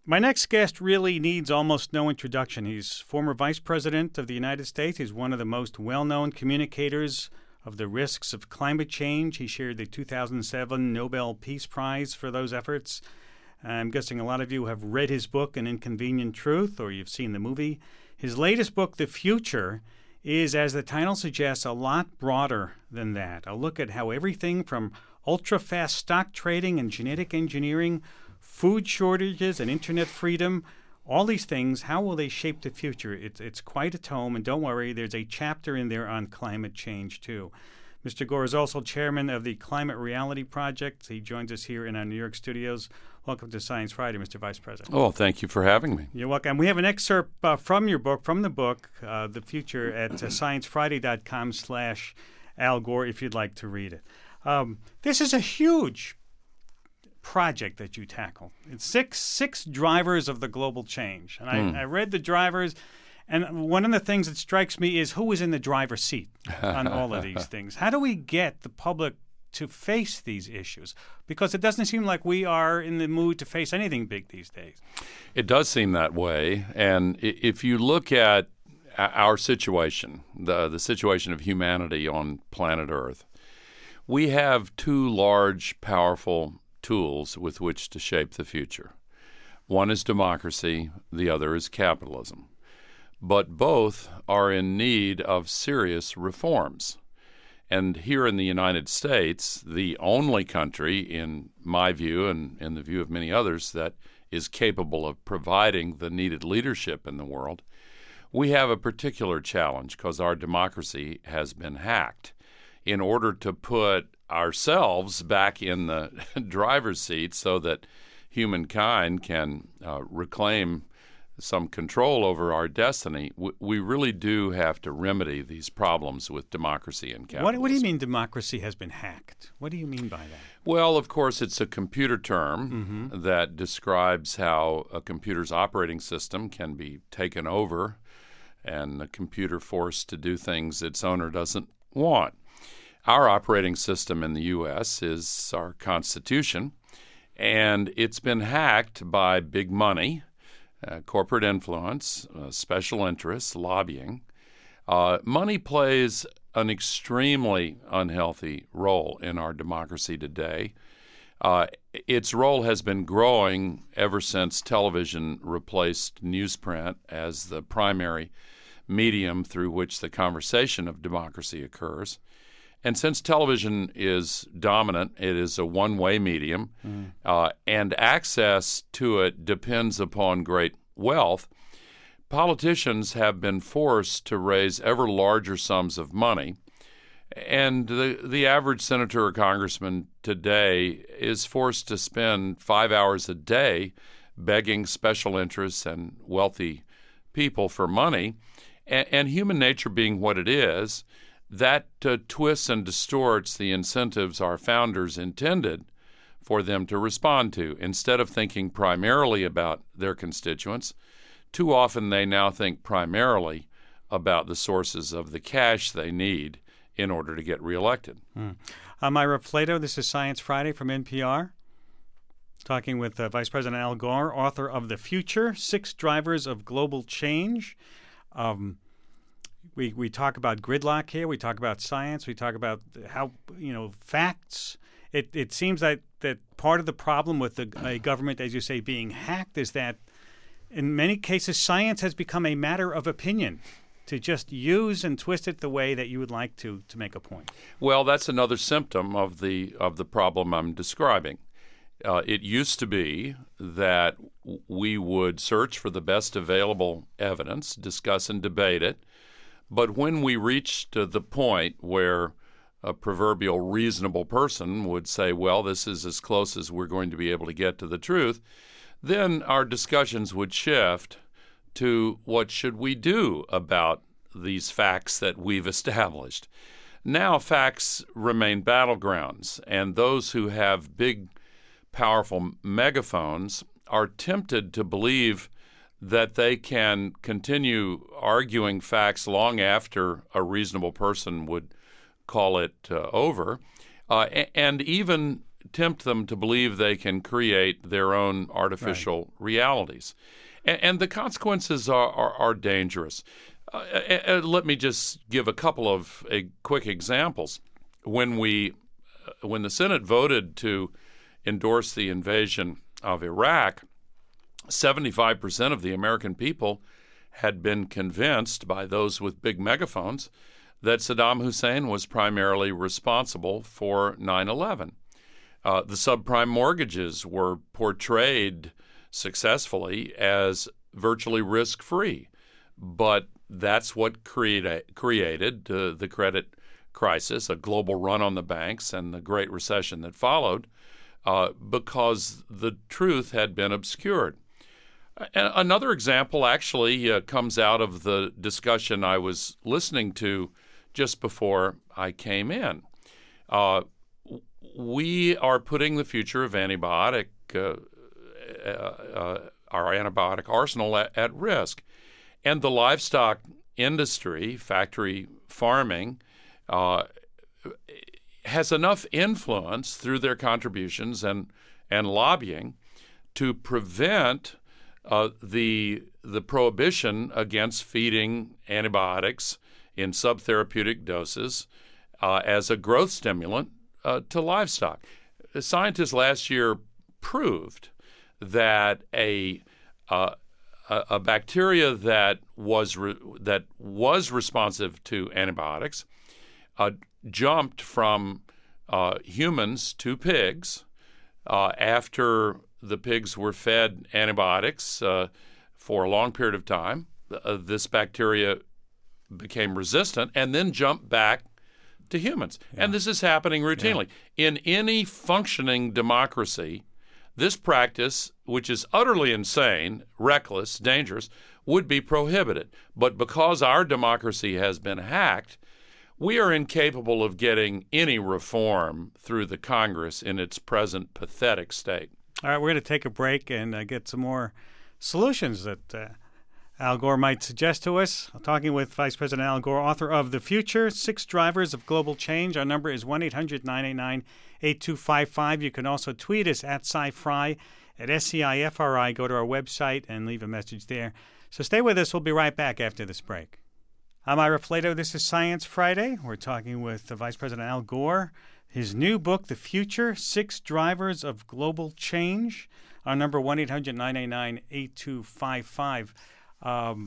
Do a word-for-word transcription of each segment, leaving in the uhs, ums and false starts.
My next guest really needs almost no introduction. He's former Vice President of the United States. He's one of the most well-known communicators of the risks of climate change. He shared the two thousand seven Nobel Peace Prize for those efforts. I'm guessing a lot of you have read his book, An Inconvenient Truth, or you've seen the movie. His latest book, The Future, is, as the title suggests, a lot broader than that. A look at how everything from ultra-fast stock trading and genetic engineering, food shortages and internet freedom, all these things, how will they shape the future? It's it's quite a tome, and don't worry, there's a chapter in there on climate change, too. Mister Gore is also chairman of the Climate Reality Project. He joins us here in our New York studios. Welcome to Science Friday, Mister Vice President. Oh, thank you for having me. You're welcome. We have an excerpt uh, from your book, from the book, uh, The Future, at uh, sciencefriday.com slash Al Gore, if you'd like to read it. Um, this is a huge project that you tackle. It's six six drivers of the global change. And I, mm. I read the drivers, and one of the things that strikes me is who is in the driver's seat on all of these things. How do we get the public to face these issues? Because it doesn't seem like we are in the mood to face anything big these days. It does seem that way. And if you look at our situation, the, the situation of humanity on planet Earth, we have two large, powerful tools with which to shape the future. One is democracy, the other is capitalism. But both are in need of serious reforms. And here in the United States, the only country, in my view and in the view of many others, that is capable of providing the needed leadership in the world, we have a particular challenge because our democracy has been hacked. In order to put ourselves back in the driver's seat so that humankind can uh, reclaim some control over our destiny, w- we really do have to remedy these problems with democracy and capitalism. What, what do you mean democracy has been hacked? What do you mean by that? Well, of course, it's a computer term mm-hmm. that describes how a computer's operating system can be taken over and the computer forced to do things its owner doesn't want. Our operating system in the U S is our Constitution, and it's been hacked by big money, uh, corporate influence, uh, special interests, lobbying. Uh, money plays an extremely unhealthy role in our democracy today. Uh, its role has been growing ever since television replaced newsprint as the primary medium through which the conversation of democracy occurs. And since television is dominant, it is a one-way medium, mm. uh, and access to it depends upon great wealth, politicians have been forced to raise ever larger sums of money. And the, the average senator or congressman today is forced to spend five hours a day begging special interests and wealthy people for money. And, and human nature being what it is, that uh, twists and distorts the incentives our founders intended for them to respond to. Instead of thinking primarily about their constituents, too often they now think primarily about the sources of the cash they need in order to get reelected. Hmm. I'm Ira Flato. This is Science Friday from N P R. Talking with uh, Vice President Al Gore, author of The Future, Six Drivers of Global Change. Um, We we talk about gridlock here. We talk about science. We talk about how, you know, facts. It it seems that, that part of the problem with the, a government, as you say, being hacked is that in many cases science has become a matter of opinion to just use and twist it the way that you would like to to make a point. Well, that's another symptom of the of the problem I'm describing. Uh, it used to be that we would search for the best available evidence, discuss and debate it. But when we reached uh, the point where a proverbial reasonable person would say, well, this is as close as we're going to be able to get to the truth, then our discussions would shift to what should we do about these facts that we've established. Now facts remain battlegrounds, and those who have big, powerful megaphones are tempted to believe that they can continue arguing facts long after a reasonable person would call it uh, over, uh, and even tempt them to believe they can create their own artificial right. realities. And, and the consequences are, are, are dangerous. Uh, uh, let me just give a couple of uh, quick examples. When we, uh, when the Senate voted to endorse the invasion of Iraq, seventy-five percent of the American people had been convinced by those with big megaphones that Saddam Hussein was primarily responsible for nine eleven. Uh, the subprime mortgages were portrayed successfully as virtually risk-free, but that's what create, created uh, the credit crisis, a global run on the banks, and the Great Recession that followed, uh, because the truth had been obscured. And another example actually uh, comes out of the discussion I was listening to just before I came in. Uh, we are putting the future of antibiotic, uh, uh, uh, our antibiotic arsenal at, at risk. And the livestock industry, factory farming, uh, has enough influence through their contributions and, and lobbying to prevent uh, the, the prohibition against feeding antibiotics in subtherapeutic doses uh, as a growth stimulant uh, to livestock. Scientists last year proved that a uh, a, a bacteria that was re- that was responsive to antibiotics uh, jumped from uh, humans to pigs uh, after the pigs were fed antibiotics uh, for a long period of time. Uh, this bacteria became resistant and then jumped back to humans. Yeah. And this is happening routinely. Yeah. In any functioning democracy, this practice, which is utterly insane, reckless, dangerous, would be prohibited. But because our democracy has been hacked, we are incapable of getting any reform through the Congress in its present pathetic state. All right, we're going to take a break and uh, get some more solutions that uh, Al Gore might suggest to us. I'm talking with Vice President Al Gore, author of The Future, Six Drivers of Global Change. Our number is one eight hundred nine eight nine eight two five five. You can also tweet us at SciFri, at S C I F R I. Go to our website and leave a message there. So stay with us. We'll be right back after this break. I'm Ira Flato. This is Science Friday. We're talking with the Vice President Al Gore. His new book, The Future, Six Drivers of Global Change. Our number, one eight hundred nine eight nine eight two five five. Um,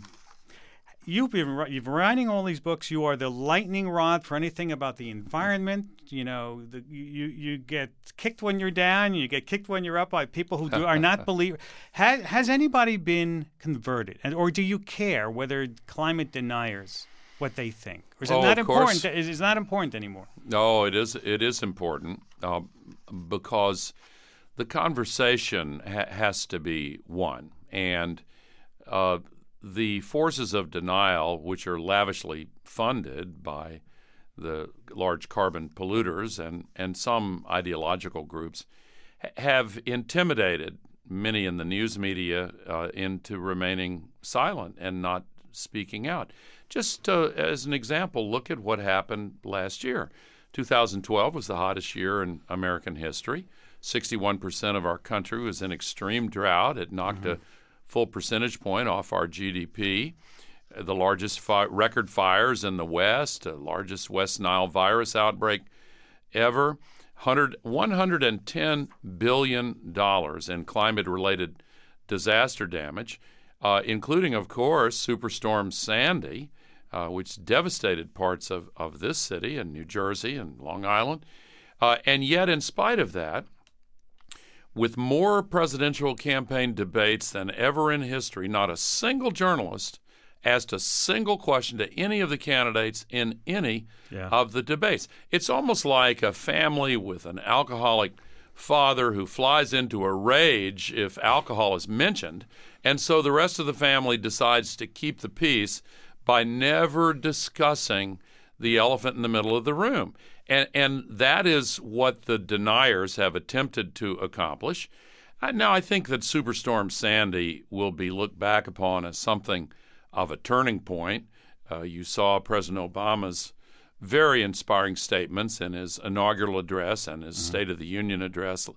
you've been you've been writing all these books. You are the lightning rod for anything about the environment. You know, the, you you get kicked when you're down. You get kicked when you're up by people who do, are not believers. Has, has anybody been converted, and or do you care whether climate deniers what they think, or is it oh, not of important? Course. Is it not important anymore? No, it is. It is important uh, because the conversation ha- has to be one, and uh, the forces of denial, which are lavishly funded by the large carbon polluters and, and some ideological groups, ha- have intimidated many in the news media uh, into remaining silent and not speaking out. Just uh, as an example, look at what happened last year. two thousand twelve was the hottest year in American history. sixty-one percent of our country was in extreme drought. It knocked mm-hmm. a full percentage point off our G D P. The largest fi- record fires in the West, the largest West Nile virus outbreak ever. one hundred ten billion dollars in climate-related disaster damage, uh, including, of course, Superstorm Sandy, uh, which devastated parts of, of this city and New Jersey and Long Island. Uh, and yet, in spite of that, with more presidential campaign debates than ever in history, not a single journalist asked a single question to any of the candidates in any yeah. of the debates. It's almost like a family with an alcoholic father who flies into a rage if alcohol is mentioned, and so the rest of the family decides to keep the peace by never discussing the elephant in the middle of the room. And, and that is what the deniers have attempted to accomplish. Uh, now, I think that Superstorm Sandy will be looked back upon as something of a turning point. Uh, you saw President Obama's very inspiring statements in his inaugural address and his mm-hmm. State of the Union address.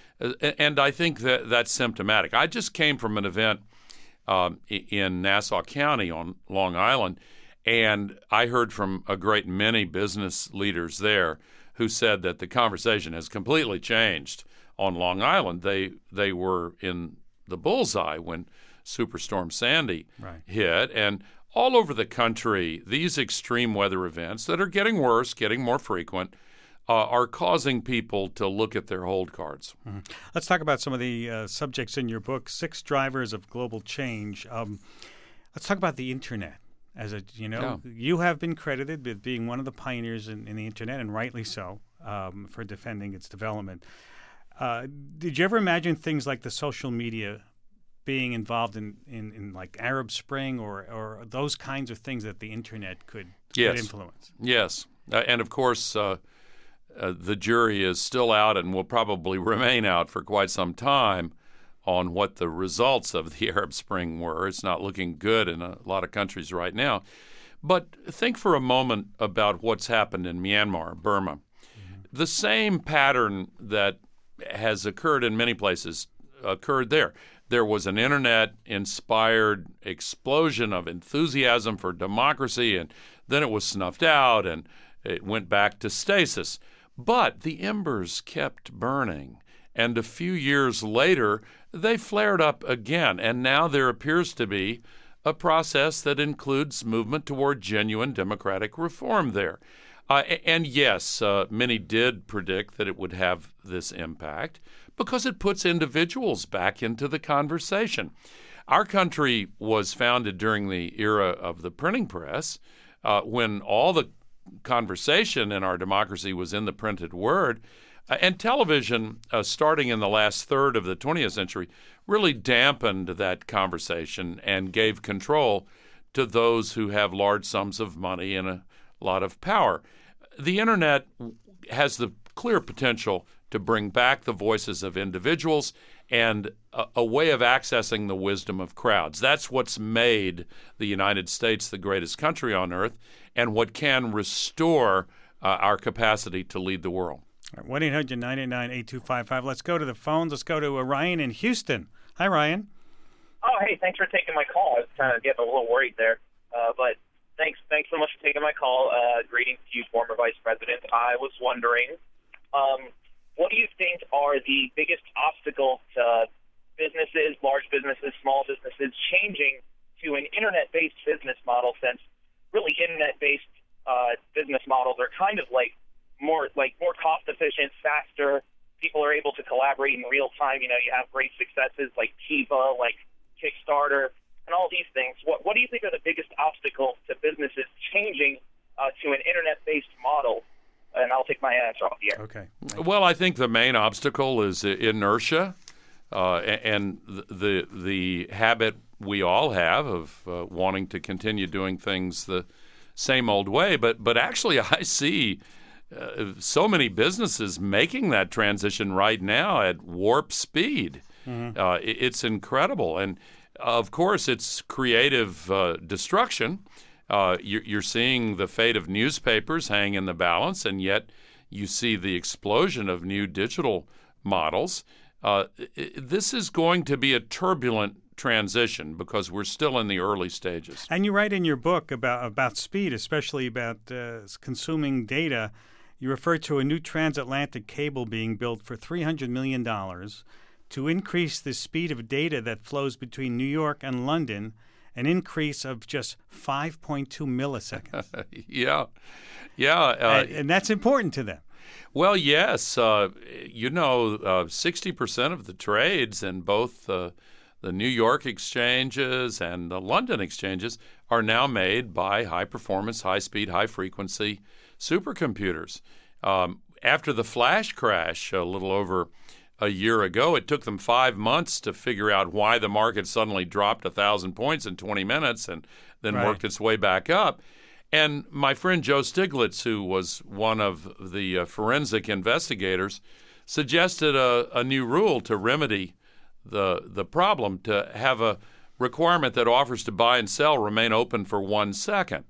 And I think that that's symptomatic. I just came from an event um, in Nassau County on Long Island, and I heard from a great many business leaders there who said that the conversation has completely changed on Long Island. They they were in the bullseye when Superstorm Sandy right. hit, and all over the country, these extreme weather events that are getting worse, getting more frequent, uh, are causing people to look at their hold cards. Mm-hmm. Let's talk about some of the uh, subjects in your book, Six Drivers of Global Change. Um, let's talk about the Internet. As a, you know, yeah. you have been credited with being one of the pioneers in, in the Internet, and rightly so, um, for defending its development. Uh, did you ever imagine things like the social media being involved in, in, in like Arab Spring or, or those kinds of things that the Internet could, yes. could influence? Yes. Uh, and, of course, uh, uh, the jury is still out and will probably remain out for quite some time on what the results of the Arab Spring were. It's not looking good in a lot of countries right now. But think for a moment about what's happened in Myanmar, Burma. Mm-hmm. The same pattern that has occurred in many places occurred there. There was an Internet-inspired explosion of enthusiasm for democracy, and then it was snuffed out, and it went back to stasis. But the embers kept burning, and a few years later, they flared up again, and now there appears to be a process that includes movement toward genuine democratic reform there. Uh, and yes, uh, many did predict that it would have this impact because it puts individuals back into the conversation. Our country was founded during the era of the printing press, uh, when all the conversation in our democracy was in the printed word. Uh, and television, uh, starting in the last third of the twentieth century, really dampened that conversation and gave control to those who have large sums of money and a lot of power. The Internet has the clear potential to bring back the voices of individuals and a, a way of accessing the wisdom of crowds. That's what's made the United States the greatest country on earth and what can restore uh, our capacity to lead the world. one eight hundred nine eight nine eight two five five. Let's go to the phones. Let's go to uh, Ryan in Houston. Hi, Ryan. Oh, hey, thanks for taking my call. I was kind of getting a little worried there. Uh, but thanks thanks so much for taking my call. Uh, greetings to you, former Vice President. I was wondering, um, what do you think are the biggest obstacles to businesses, large businesses, small businesses, changing to an Internet-based business model, since really Internet-based uh, business models are kind of like more like more cost efficient, faster. People are able to collaborate in real time. You know, you have great successes like Kiva, like Kickstarter, and all these things. What what do you think are the biggest obstacles to businesses changing uh, to an Internet-based model? And I'll take my answer off the air. Okay. Well, I think the main obstacle is inertia, uh, and the the habit we all have of uh, wanting to continue doing things the same old way. But but actually, I see Uh, so many businesses making that transition right now at warp speed. Mm-hmm. Uh, it, it's incredible. And, of course, it's creative uh, destruction. Uh, you're, you're seeing the fate of newspapers hang in the balance, and yet you see the explosion of new digital models. Uh, it, this is going to be a turbulent transition because we're still in the early stages. And you write in your book about, about speed, especially about uh, consuming data. You refer to a new transatlantic cable being built for three hundred million dollars to increase the speed of data that flows between New York and London, an increase of just five point two milliseconds. yeah, yeah. Uh, and, and that's important to them. Well, yes. Uh, you know, uh, sixty percent of the trades in both uh, the New York exchanges and the London exchanges are now made by high-performance, high-speed, high-frequency supercomputers. Um, after the flash crash a little over a year ago, it took them five months to figure out why the market suddenly dropped one thousand points in twenty minutes and then right. worked its way back up. And my friend Joe Stiglitz, who was one of the uh, forensic investigators, suggested a, a new rule to remedy the the problem, to have a requirement that offers to buy and sell remain open for one second.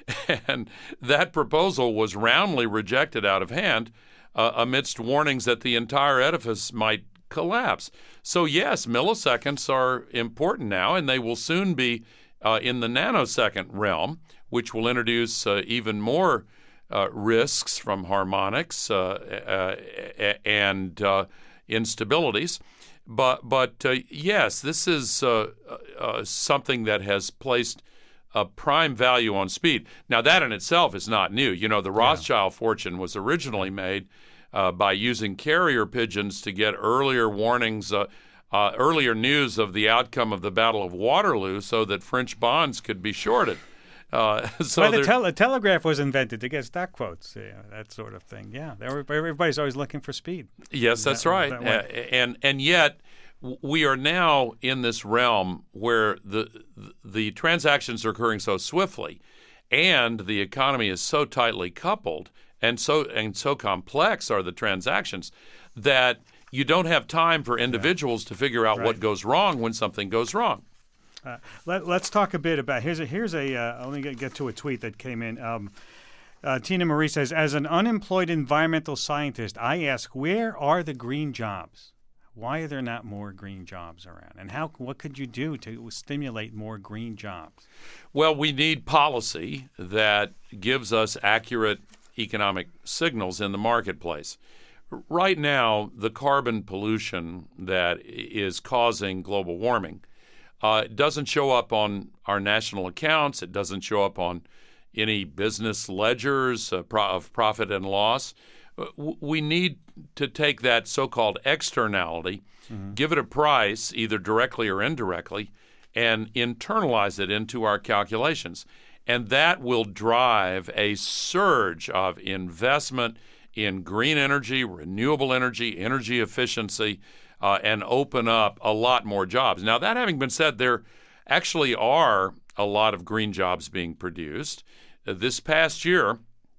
And that proposal was roundly rejected out of hand uh, amidst warnings that the entire edifice might collapse. So yes, milliseconds are important now, and they will soon be uh, in the nanosecond realm, which will introduce uh, even more uh, risks from harmonics uh, uh, and uh, instabilities. But but uh, yes, this is uh, uh, something that has placed a prime value on speed. Now, that in itself is not new. You know, the Rothschild yeah. fortune was originally made uh, by using carrier pigeons to get earlier warnings, uh, uh, earlier news of the outcome of the Battle of Waterloo so that French bonds could be shorted. Uh, so well, the, tel- the telegraph was invented to get stock quotes, yeah, that sort of thing. Yeah, everybody's always looking for speed. Yes, that's that, right. That uh, and and yet we are now in this realm where the the transactions are occurring so swiftly, and the economy is so tightly coupled, and so and so complex are the transactions that you don't have time for individuals yeah. to figure out right. what goes wrong when something goes wrong. Uh, let, let's talk a bit about here's a here's a uh, let me get, get to a tweet that came in. Um, uh, Tina Marie says, as an unemployed environmental scientist, I ask, where are the green jobs? Why are there not more green jobs around? And how what could you do to stimulate more green jobs? Well, we need policy that gives us accurate economic signals in the marketplace. Right now, the carbon pollution that is causing global warming Uh, it doesn't show up on our national accounts. It doesn't show up on any business ledgers uh, pro- of profit and loss. W- we need to take that so-called externality, mm-hmm. give it a price, either directly or indirectly, and internalize it into our calculations. And that will drive a surge of investment in green energy, renewable energy, energy efficiency, Uh, and open up a lot more jobs. Now, that having been said, there actually are a lot of green jobs being produced. Uh, this past year,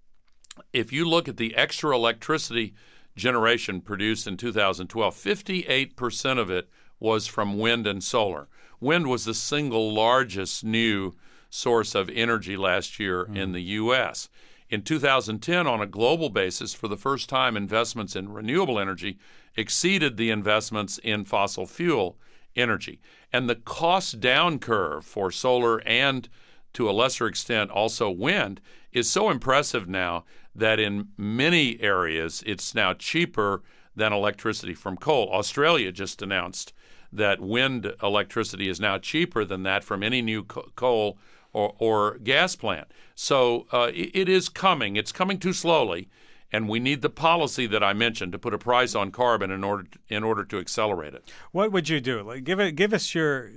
if you look at the extra electricity generation produced in two thousand twelve, fifty-eight percent of it was from wind and solar. Wind was the single largest new source of energy last year mm. in the U S. In two thousand ten, on a global basis, for the first time, investments in renewable energy exceeded the investments in fossil fuel energy. And the cost down curve for solar and, to a lesser extent, also wind is so impressive now that in many areas it's now cheaper than electricity from coal. Australia just announced that wind electricity is now cheaper than that from any new co- coal or, or gas plant. So uh, it, it is coming. It's coming too slowly. And we need the policy that I mentioned to put a price on carbon in order to, in order to accelerate it. What would you do? Like, give it, give us your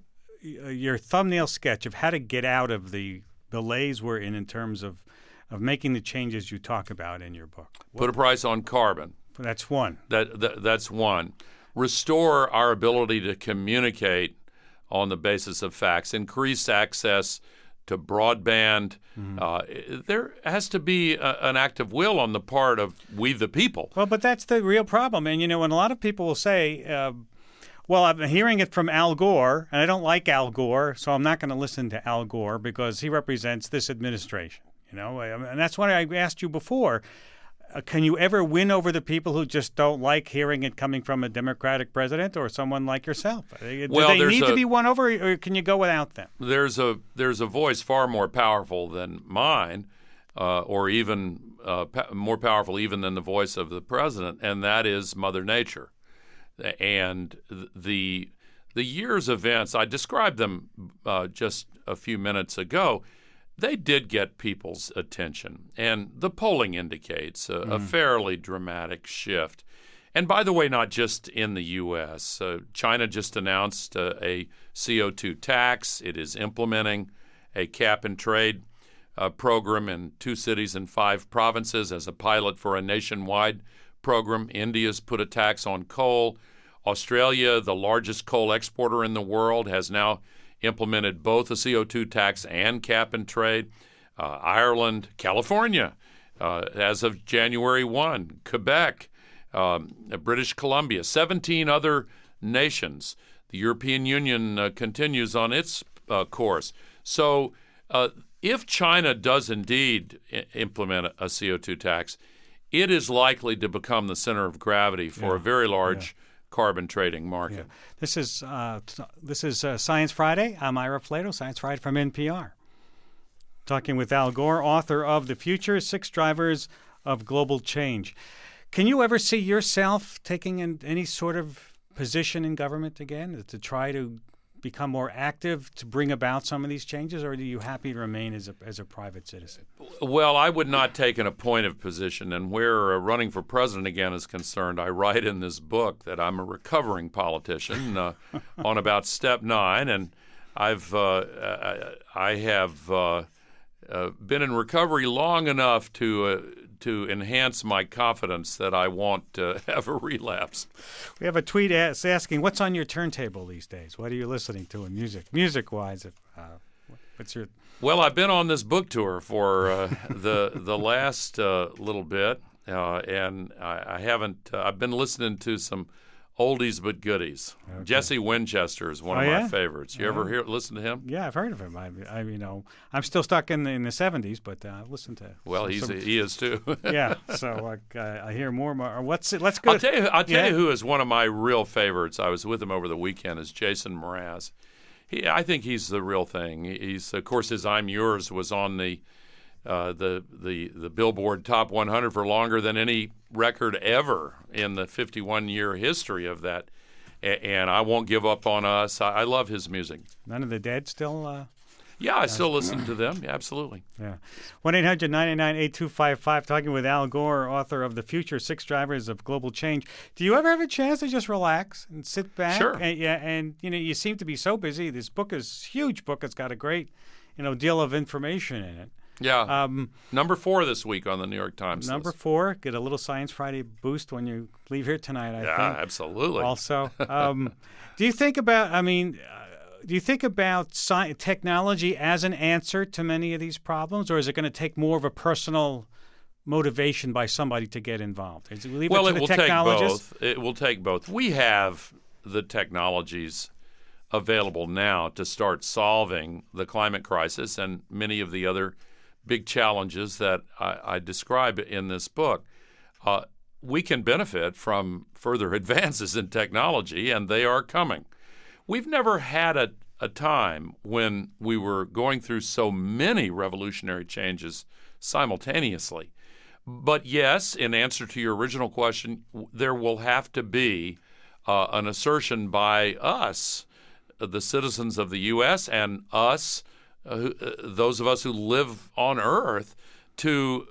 your thumbnail sketch of how to get out of the malaise we're in in terms of, of making the changes you talk about in your book. What? Put a price on carbon. That's one. That, that that's one. Restore our ability to communicate on the basis of facts. Increase access to broadband. Mm-hmm. Uh, there has to be a, an act of will on the part of we the people. Well, but that's the real problem. And, you know, and a lot of people will say, uh, well, I'm hearing it from Al Gore, and I don't like Al Gore, so I'm not going to listen to Al Gore because he represents this administration. You know, and that's why I asked you before. Uh, can you ever win over the people who just don't like hearing it coming from a Democratic president or someone like yourself? Do well, they need a, to be won over, or can you go without them? There's a there's a voice far more powerful than mine, uh, or even uh, pa- more powerful even than the voice of the president, and that is Mother Nature. And the the year's events, I described them uh, just a few minutes ago. They did get people's attention, and the polling indicates a, mm. a fairly dramatic shift. And by the way, not just in the U S. Uh, China just announced uh, a C O two tax. It is implementing a cap-and-trade uh, program in two cities and five provinces as a pilot for a nationwide program. India's put a tax on coal. Australia, the largest coal exporter in the world, has now implemented both a C O two tax and cap and trade. Uh, Ireland, California, uh, as of January first, Quebec, um, British Columbia, seventeen other nations. The European Union uh, continues on its uh, course. So uh, if China does indeed I- implement a C O two tax, it is likely to become the center of gravity for Yeah. a very large Yeah. carbon trading market. Yeah. This is uh, t- this is uh, Science Friday. I'm Ira Flato, Science Friday from N P R. Talking with Al Gore, author of The Future, Six Drivers of Global Change. Can you ever see yourself taking in any sort of position in government again to try to become more active to bring about some of these changes, or are you happy to remain as a as a private citizen? Well, I would not take an appointive position, and where uh, running for president again is concerned, I write in this book that I'm a recovering politician uh, on about step nine, and I've uh, I, I have uh, uh, been in recovery long enough to uh, to enhance my confidence that I won't uh, have a relapse. We have a tweet as- asking, what's on your turntable these days? What are you listening to in music, music-wise? If, uh, what's your... Well, I've been on this book tour for uh, the the last uh, little bit, uh, and I, I haven't. Uh, I've been listening to some oldies but goodies. Okay. Jesse Winchester is one Oh, of yeah? my favorites. You Oh. ever hear listen to him? Yeah, I've heard of him. I, I you know, I'm still stuck in the, in the seventies, but uh, listen to. Well, some- he's some- he is too. yeah. So uh, I hear more and more. What's it? Let's go. I'll tell you. I'll tell Yeah. you who is one of my real favorites. I was with him over the weekend. Is Jason Mraz. He, I think he's the real thing. He's of course his "I'm Yours" was on the uh, the the the Billboard Top one hundred for longer than any record ever in the fifty-one year history of that. A- and I Won't Give Up on Us. I, I love his music. None of the Dead still. Uh, Yeah, I still listen to them. Yeah, absolutely. Yeah. one eight hundred nine nine eight two five five, talking with Al Gore, author of The Future, Six Drivers of Global Change. Do you ever have a chance to just relax and sit back? Sure. And, yeah, and, you know, you seem to be so busy. This book is a huge book. It's got a great, you know, deal of information in it. Yeah. Um, number four this week on the New York Times number list. four, get a little Science Friday boost when you leave here tonight, I Yeah, think. absolutely. Also, um, do you think about, I mean, uh, do you think about sci- technology as an answer to many of these problems, or is it going to take more of a personal motivation by somebody to get involved? Is it, leave well, it it to will the take technologists? both. It will take both. We have the technologies available now to start solving the climate crisis and many of the other big challenges that I, I describe in this book. Uh, we can benefit from further advances in technology, and they are coming. We've never had a, a time when we were going through so many revolutionary changes simultaneously. But yes, in answer to your original question, w- there will have to be uh, an assertion by us, uh, the citizens of the U S, and us, uh, who- uh, those of us who live on Earth, to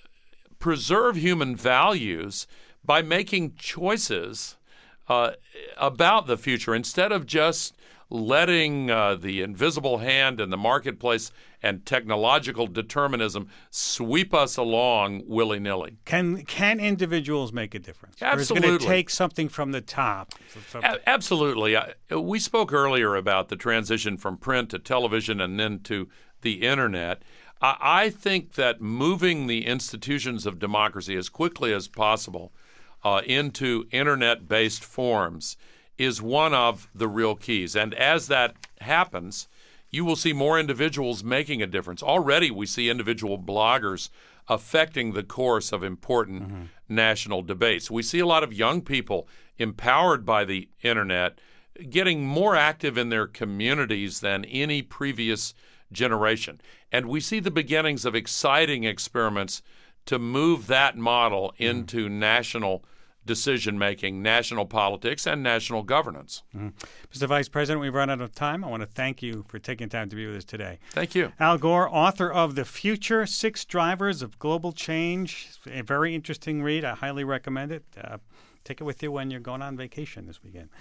preserve human values by making choices uh, about the future instead of just letting uh, the invisible hand in the marketplace and technological determinism sweep us along willy-nilly. Can can individuals make a difference? Or is it going Absolutely. to take something from the top? So- A- absolutely. I, we spoke earlier about the transition from print to television and then to the internet. I, I think that moving the institutions of democracy as quickly as possible uh, into internet-based forms is one of the real keys. And as that happens, you will see more individuals making a difference. Already we see individual bloggers affecting the course of important mm-hmm. national debates. We see a lot of young people empowered by the internet getting more active in their communities than any previous generation. And we see the beginnings of exciting experiments to move that model mm-hmm. into national decision-making, national politics, and national governance. Mm-hmm. Mister Vice President, we've run out of time. I want to thank you for taking time to be with us today. Thank you. Al Gore, author of The Future, Six Drivers of Global Change. A very interesting read. I highly recommend it. Uh, take it with you when you're going on vacation this weekend.